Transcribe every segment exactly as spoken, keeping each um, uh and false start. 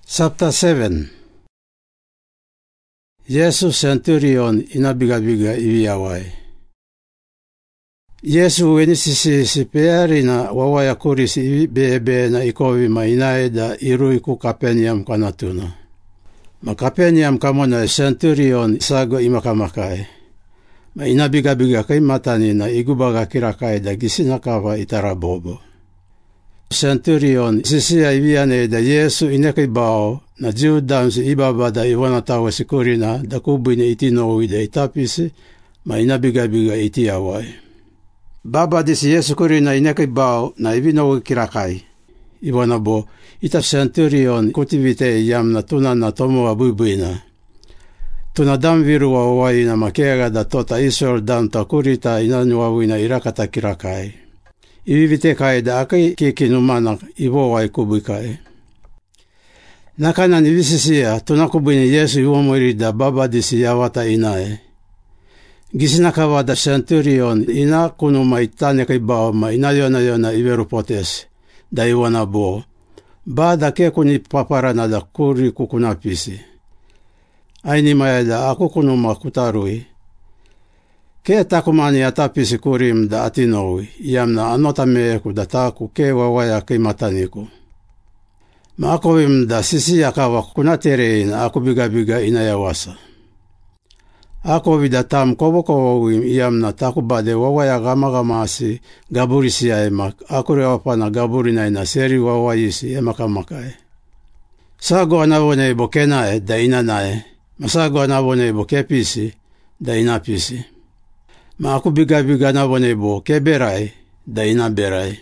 Chapter seven. Yesu centurion inabigabiga iwiawai. Yesu wenisisi sipeari na wawaya kurisi iwibebe na ikovi mainaeda irui ku Kapeniam kanatuna. Ma Kapeniam kamona centurion sago imakamakai. Ma inabigabiga kay matani na igubaga kirakai da gisinakawa itarabobo. Centurion sisia iwiane da Yesu inekay bao na jiudamsi ibaba da iwanatawa sikurina da kubine itinowi da itapisi ma inabigabiga itiawai. Baba disi Yesu kurina inekay bao na ibinowi kirakai. Iwanabo ita centurion kutivite yam na tuna na tomoa buibuina. Tuna dam viru wa wai na makega da tota Israel dam ta kurita inanuawina irakata kirakai. Iwivite kai da akai kikinumana iwo wai kubikai. Nakana ni visisia tunakubini Yesu iwomori da baba disi yawata inae. Gisinakawa da centurion ina kunuma itane kai bao ma ina yona yona iweru potes da iwana bo. Ba da ke kuni paparana da kuri kukunapisi. Aini maya da aku kunuma kutarui. Ke takumani atapisi kurim da atinowi, yamna anota meeku da taku ke wawaya ke mataniku. Ma akovim da sisi akawa kunaterein aku bigabiga inayawasa. Akovi da tam kobokowim yamna taku bade wawaya gamagamasi gaburisi ya emak, akure wapana gaburina ina seri wawayisi emakamakai. Sago anavone ibo kenae da inanae, masago anavone ibo kepisi da inapisi. Ma aku bigabiga na bonebo keberai da ina berai.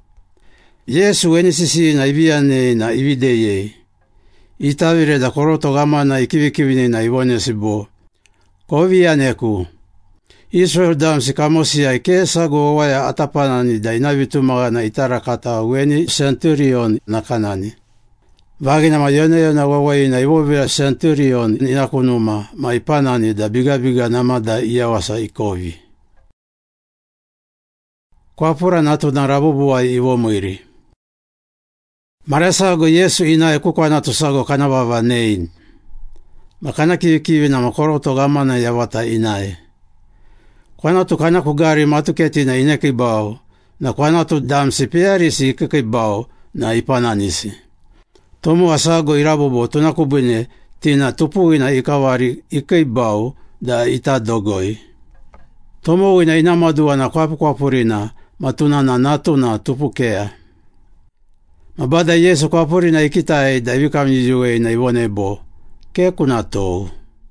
Yesu wenisisi na iwiane na iwideye. Itawire da koroto gama na ikiwikivine na iwonesibo. Kovianeku. Israel damsi kamosia ikesa gowaya atapanani da inavitumaga na itarakata weni centurion na kanani. Vagina mayone yona wawai na iwovira centurion inakunuma ma ipanani da bigabiga namada iyawasa ikovi. Kwa pura natu na rabubuwa iwo mwiri. Maresago Yesu inae kukwa natu sago kanababa nein. Makana kiwikiwi na makoroto gamana yawata inae. Kwa natu kana kugari matuketi na ineki bao. Na kwa natu damsi piarisi ikiki bao na ipananisi. Tomu asago irabubo tunakubine tina tupu ina ikawari ikiki bao da itadogoi. Tomu ina inamadua na kwapu kwa purina. Matuna na natuna tupukea. Mabada Yesu kwa puri na ikitae da iwikamnijuwe na iwonebo. Ke kunatou.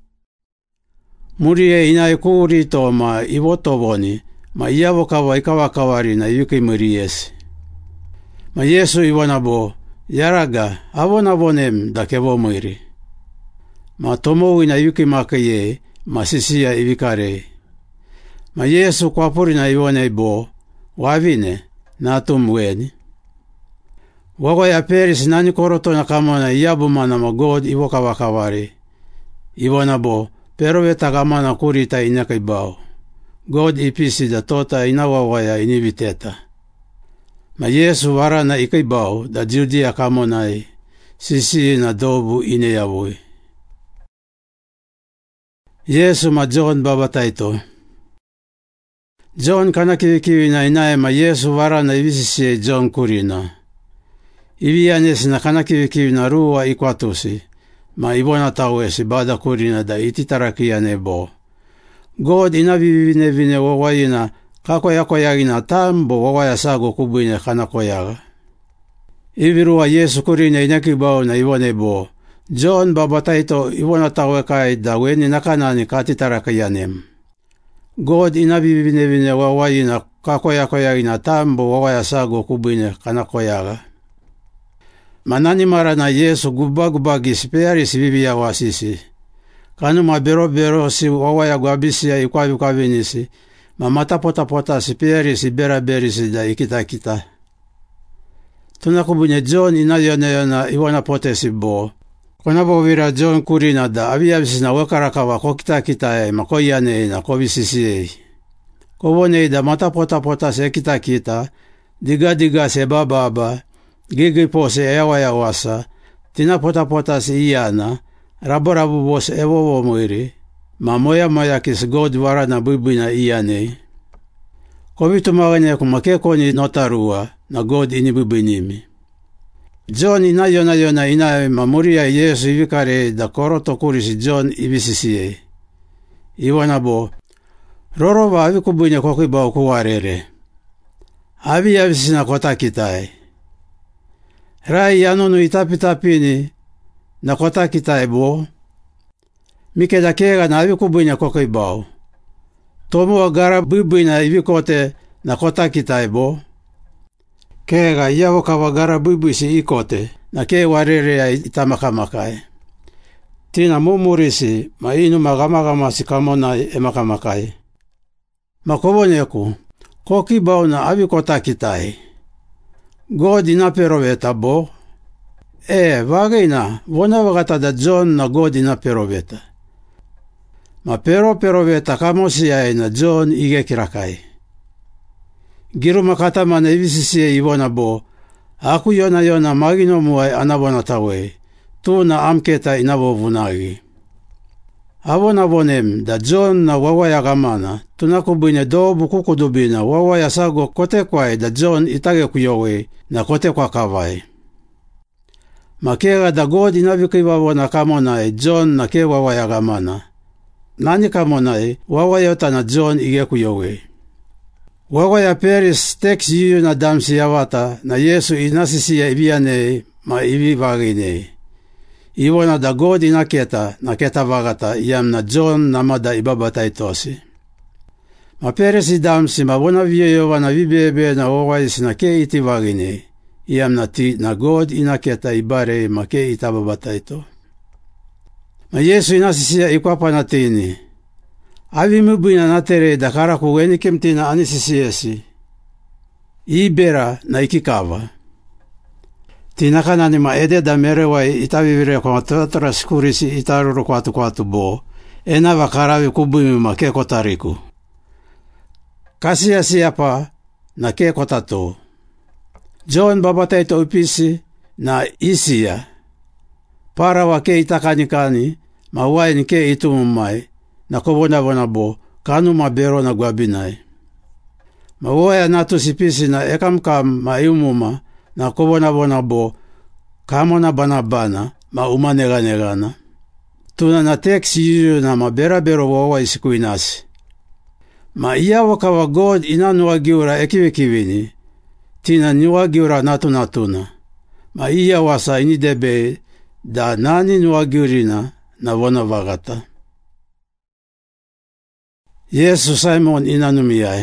Murie ina ikuri to ma iwotoboni. Ma iyavokawa ikawakawari na iwikimuriesi. Ma Yesu iwonabo. Yaraga avonabonem da kevo mwiri. Ma tomou ina iwikimakaye. Ma sisia iwikare. Ma Yesu kwa puri na iwonebo. Wavine na tumweni. Wago ya peris nani koroto na kamana iyabumana ma God iwoka wakawari. Iwanabo pero weta kamana kurita inakai bao. God ipisi da tota inawawaya iniviteta. Ma Yesu warana ikai bao da Judea kamonai. Sisi na dobu ineyawui. Yesu ma John babataito. John kana kiwikiwi na inae ma Yesu wara na iwisisi John kurina. Iwianes na kana kiwikiwi na ruwa ikwatusi. Ma iwona tawesi bada kurina da ititarakiane bo. God inavivine vine wawayina kakoya koyagina tambo wawaya sago kubine kana koyaga. Iwiruwa Yesu kurina inakibao na iwone bo. John babataito iwona tawekai da weni nakanani katitarakianem. God inavivine vine wawayina kakoya koyagina tambo wawaya sago kubine kana koyaga. Manani mara na Yesu gubagubagi sipeari sibibi ya wasisi. Kanu mabero bero si wawaya guabisi ya ikwavi kwa vinisi. Mamata pota pota sipeari sibera beri si da ikita kita. Tunakubunye John inayona yona iwana pote sibo. Konabo vira John kurina da aviyabisi na wakarakawa kokita kita e makoyane na kobisisi e. Kobone da mata pota pota se kita kita. Diga diga se bababa. Gigi po se ewa ya wasa. tina potapotas iana, raborabu bos evovo muiri, ma moya moya kis God warana buibina iane. Kovitu magane ku makekoni notarua na God ini buibinimi. John ina yona yona ina mamuria Yesu ivikare da koroto kurisi John ibisisie. Iwana bo, roro wa avi kubuine kokiba ukuwarere. Avi yavisina kota kitai. Rai yanonu itapitapini na kota kitai bo. Mike da kega na avi kubuine kokibao. Tomo agara bubuina ivikote na kota kitai bo. Kega iavo kawagara bubuisi ikote na ke warere ya itamakamakai. Tina mumurisi ma inu magamagamasi kamonai emakamakai. Makoboneku, koki bao na avikota kitai. God ina peroveta bo. E, vagina, vona vagata da John na God ina peroveta. Ma pero peroveta kamosia na John ige kirakai. Giru makata mana ivisisi ivona bo. Aku yona yona magino muai anabona tawe. Tu na amketa inavo vunagi. Avona vonem da John na wawaya gamana, tunakubuine do bukukudubina wawaya sago kote kwae da John itage kuyowe na kote kwa kawai. Makega da God inavikiwa wana kamonae John na ke wawaya gamana. Nani kamonae wawaya yota na John ige kuyowe. Wawaya peris teks yiyu na damsi yawata na Yesu inasisi ya ibiane ma ibi vagine. Iwana da God inaketa na keta vagata iam na John namada ibabatai tosi. Ma peresi damsi ma wana viyeyo na vibebe na wawais na ke iti vagine. Iam na ti na God inaketa ibare ma ke itababatai to. Ma Yesu inasisia ikwapa na tini. Avi mubina na tere da karaku weni kemtina anisisiesi. Ibera na ikikawa. Tinakana ni maede da merewai itavivire kwa totora skurisi itaruru kwatu kwatu bo. Ena wakarawi kubumi ma ke kotariku. Kasia siapa na ke kotato. John babataito upisi na isia. Para wa ke itakanikani ma wai ni ke itumumai na kobona bona bo kanu mabero na guabinai. Ma waya natu sipisi na ekamkam ma iumuma na kobona bona bo kamona bana bana ma umanega negana. Tuna na teksi yiyu na ma bera bero wawa isikuinasi. Ma iya wakawa God ina nuagiura ekiwikivini. Tina nuagiura natu natuna. Ma iya wasa ini debe da nani nuagiurina na wana vagata. Yesu Simon inanumiai.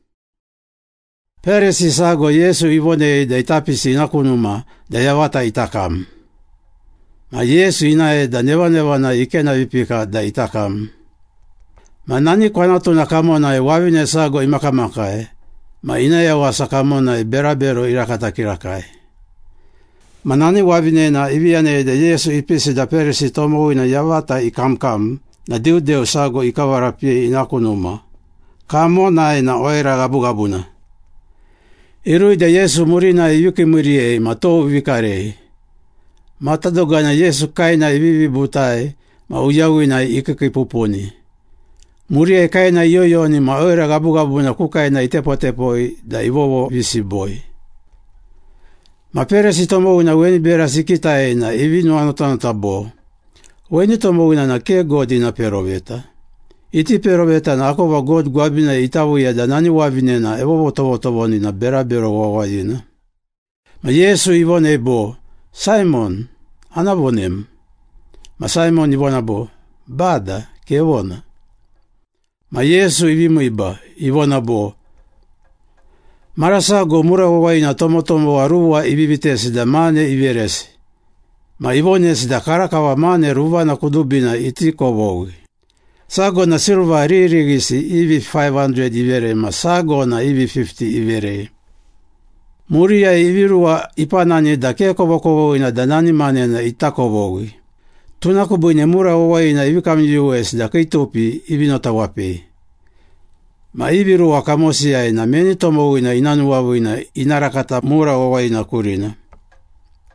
Peresi sago Yesu ivone da itapisi inakunuma da yawata itakam. Ma Yesu inae da newa newa na ikena vipika da itakam. Ma nani kwanatu na kamona e wawine sago imakamakae. Ma inae wasa kamona e berabero irakata kirakai. Ma nani wawine na iviane da Yesu ipisi da peresi tomo ina yawata ikamkam na diudeo sago ikawarapie inakunuma. Kamona e na oira gabugabuna. Irui da Yesu murina e yuki murie ma tou vikare. Matadoga na Yesu kaina ibibi butai ma uyawi na ikiki pupuni. Murie kaina yoyoni ma oira gabugabu na kukaina itepotepoi da ivovo visiboi. Ma peresi tomo na weni bera sikitai na ivinu anotana tabo. Weni tomo na ke God ina peroveta. Iti peroveta na ako wa God guabina itavuya da nani wavine na evovo tovo tovoni na bera bero wawayina. Ma Yesu ivone bo, Simon, anavonem. Ma Simon ivona bo, bada, ke evona. Ma Yesu ivimu iba, ivona bo. Marasago mura wawayina tomo tomo waruwa ibibitesi da mane iveresi. Ma ivonesi da karakawa mane ruwa na kudubina iti kovogi. Sago na silva ririgisi ivi five hundred ivere ma sago na ivi fifty ivere. Muria ivirua ipanani da ke kovokovo ina da nani mane na itakovogi. Tunakubuine mura owa ina ivikam U S da keitopi ivinota wapi. Ma ivirua kamosia ina meni tomo ina inanuwavu ina inarakata mura owa ina kurina.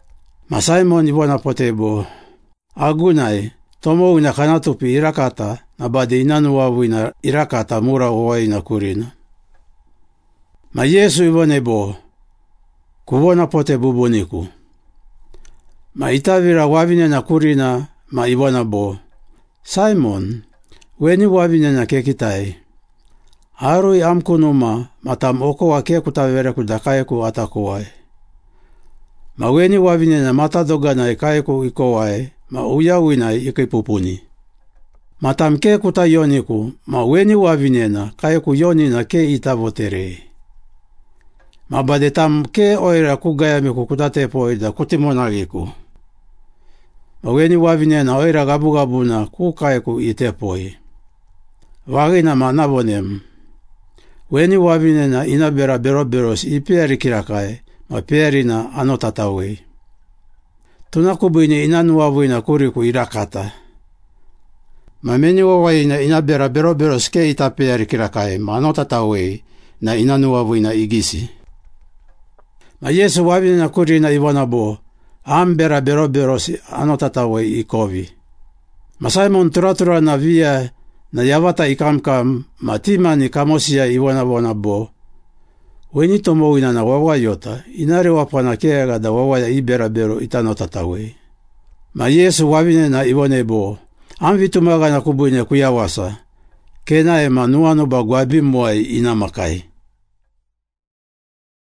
Ma Simon iwana potebo, agunai, tomo ina kanatupi irakata, na bade inanu wavu ina irakata mura owa ina kurina. Ma Yesu iwanebo, kuwana pote bubuniku. Ma itavira wavine na kurina, ma iwanabo, Simon, weni wavine na kekitai. Arui amkunuma, matam oko wa kekutavere kudakaeku atakuwai. Ma weni wavine na matadogana ikaeku ikowai, ma uyawina ikipupuni. Matam kekuta yoniku, ma weni wavine na kaeku yoni na ke itavotere. Ma bade tam ke oira kugayamiku kutatepoida kutimonagiku. Ma weni wavine na oira gabu-gabu na kukaeku itepoi. Vagina ma navonem. Weni wavine na inabera beroberos ipieri kirakai, ma pieri na anotatawei. Tunakubuine inanuavuina kuriku irakata. Ma meni wawaina inabera beroberos ke itapieri kirakai, ma anotatawei na inanuavuina igisi. Ma Yesu wavine na kurina iwanabo, ambera beroberos anotatawei ikovi. Ma Simon turatura na via na yavata ikamkam, ma timani kamosia iwanabonabo. Weni tomowina na wawayota, inare wapana keaga da wawaya ibera bero itanotatawei. Ma Yesu wavine na iwanebo, amvitumaga na kubuine kuyawasa, kena ema nuanoba guabimuai inamakai.